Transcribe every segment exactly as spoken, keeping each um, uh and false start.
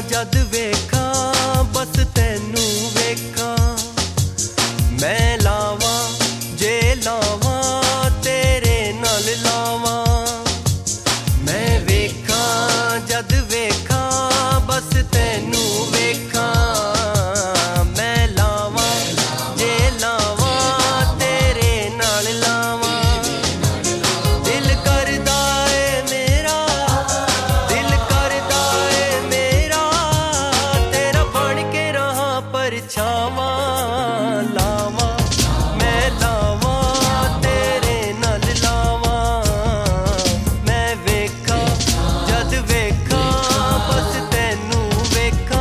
जद वेखा बस तैनू वेखा मैं लावा जे लावा तेरे नाल लावा मैं वेखा जद वेखा बस तैनू वेखा मैं लावा जे लावा तेरे नाल लावा दिल करदा ए मेरा दिल करदा ए मेरा तेरा बन के रहा परछावा लावा मैं लावा तेरे नाल लावा मैं वेखा जद वेखा बस तैनू वेखा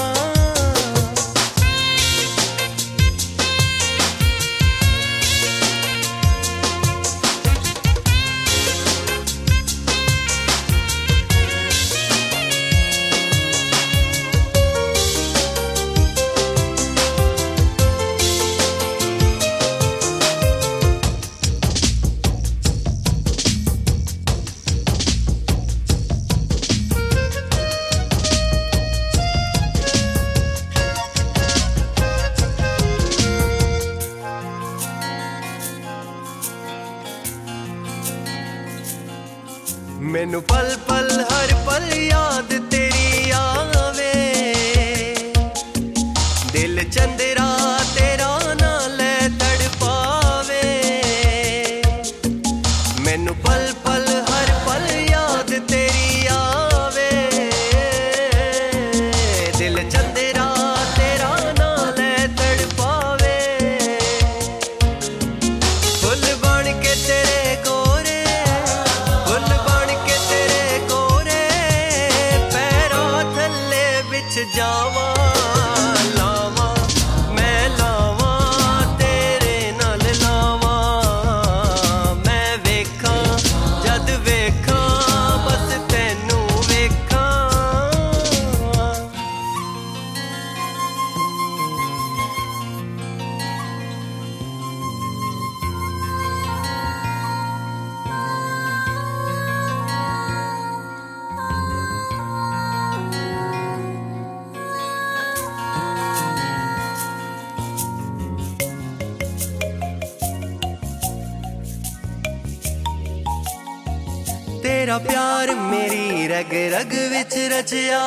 मैनू पल पल हर पल याद तेरी आवे दिल चंदरा तेरा नाल तड़पावे मैनू पल पल हर पल याद तेरी आवे दिल चंदरा तेरा नाल तड़पावे फुल बन के तेरे गोरे फुल बन के तेरे गोरे पैरों थल्ले बिछ जावा लावा मैं लावा तेरे नाल लावा मैं वेखा जद वेखा बस तैनू वेखा तेरा प्यार मेरी रग रग विच रचया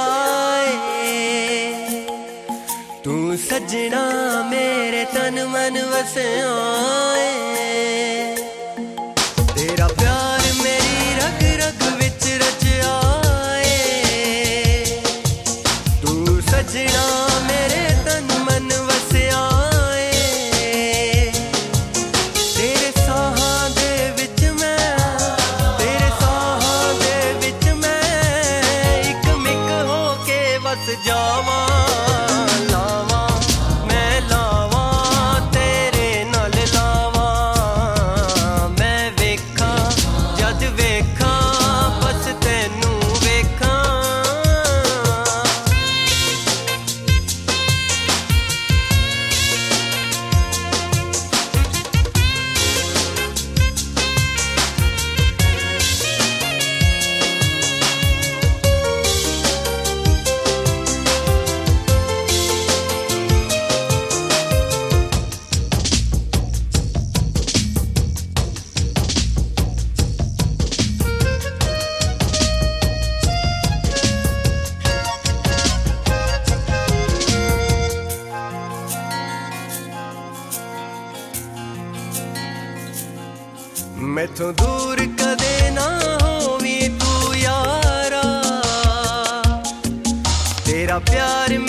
ए तू सजना मेरे तन मन वसया ए तेरा प्यार मेरी रग रग विच रचया ए तू सजना मेरे तन मन वसया ए तेरे साहां दे विच मैं बस जावा लावा मैं लावा तेरे नाल लावा मैं वेखा जद वेखा बस तैनू वेखा मैथों दूर कदे ना होवी तू यारा तेरा प्यार